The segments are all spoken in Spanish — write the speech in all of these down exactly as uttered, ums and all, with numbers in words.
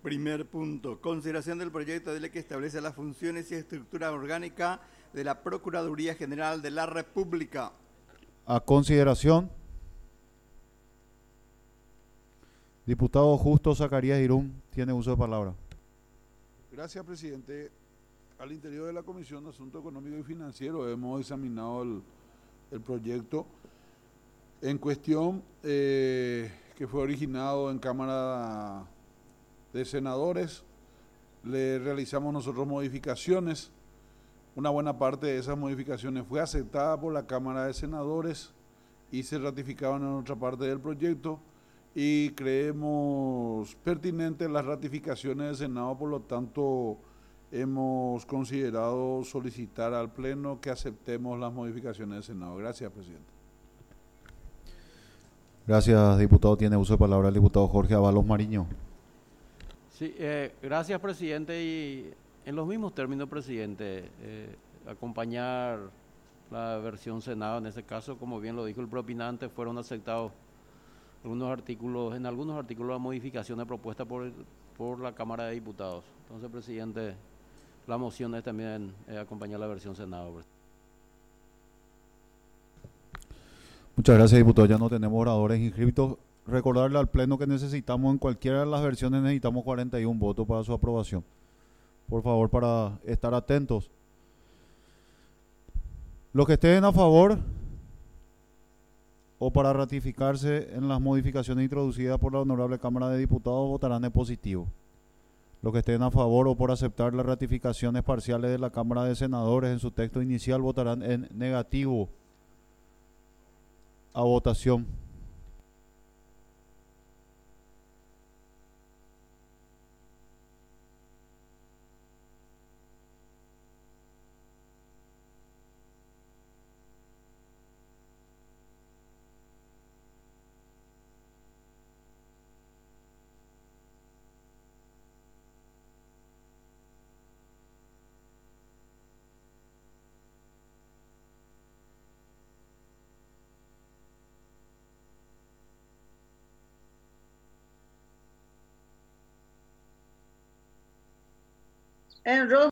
Primer punto, consideración del proyecto de ley que establece las funciones y estructura orgánica de la Procuraduría General de la República. A consideración. Diputado Justo Zacarías Irún tiene uso de palabra. Gracias, presidente. Al interior de la Comisión de Asuntos Económicos y Financieros hemos examinado el, el proyecto en cuestión eh, que fue originado en Cámara de Senadores. Le realizamos nosotros modificaciones. Una buena parte de esas modificaciones fue aceptada por la Cámara de Senadores y se ratificaban en otra parte del proyecto, y creemos pertinentes las ratificaciones del Senado. Por lo tanto, hemos considerado solicitar al Pleno que aceptemos las modificaciones del Senado. Gracias, presidente. Gracias, diputado. Tiene uso de palabra el diputado Jorge Avalos Mariño. Sí, eh, gracias, presidente. Y en los mismos términos, presidente, eh, acompañar la versión Senado, en este caso, como bien lo dijo el propinante, fueron aceptados algunos artículos, en algunos artículos las modificaciones propuestas por, por la Cámara de Diputados. Entonces, presidente, la moción es también eh, acompañar la versión Senado. Muchas gracias, diputado. Ya no tenemos oradores inscritos. Recordarle al Pleno que necesitamos, en cualquiera de las versiones, necesitamos cuarenta y uno votos para su aprobación. Por favor, para estar atentos. Los que estén a favor o para ratificarse en las modificaciones introducidas por la Honorable Cámara de Diputados votarán en positivo. Los que estén a favor o por aceptar las ratificaciones parciales de la Cámara de Senadores en su texto inicial votarán en negativo. A votación. En rojo.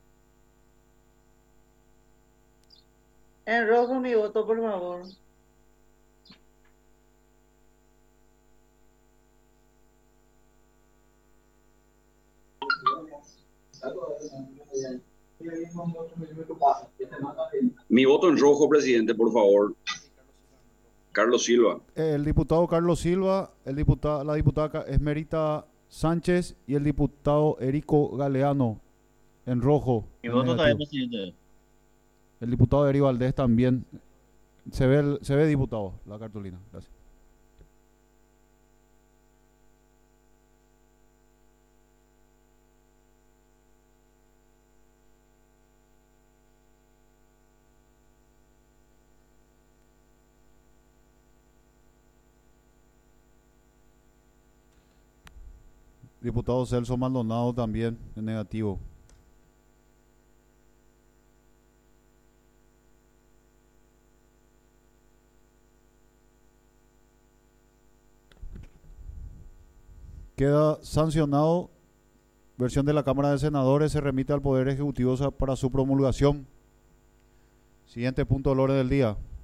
En rojo mi voto, por favor. Mi voto en rojo, presidente, por favor. Carlos Silva. El diputado Carlos Silva, el diputado, la diputada Esmerita Sánchez y el diputado Erico Galeano en rojo. Mi voto también, presidente. El diputado Eri Valdés también. Se ve, el, se ve diputado, la cartulina. Gracias. Diputado Celso Maldonado también en negativo. Queda sancionado. Versión de la Cámara de Senadores se remite al Poder Ejecutivo para su promulgación. Siguiente punto del orden del día.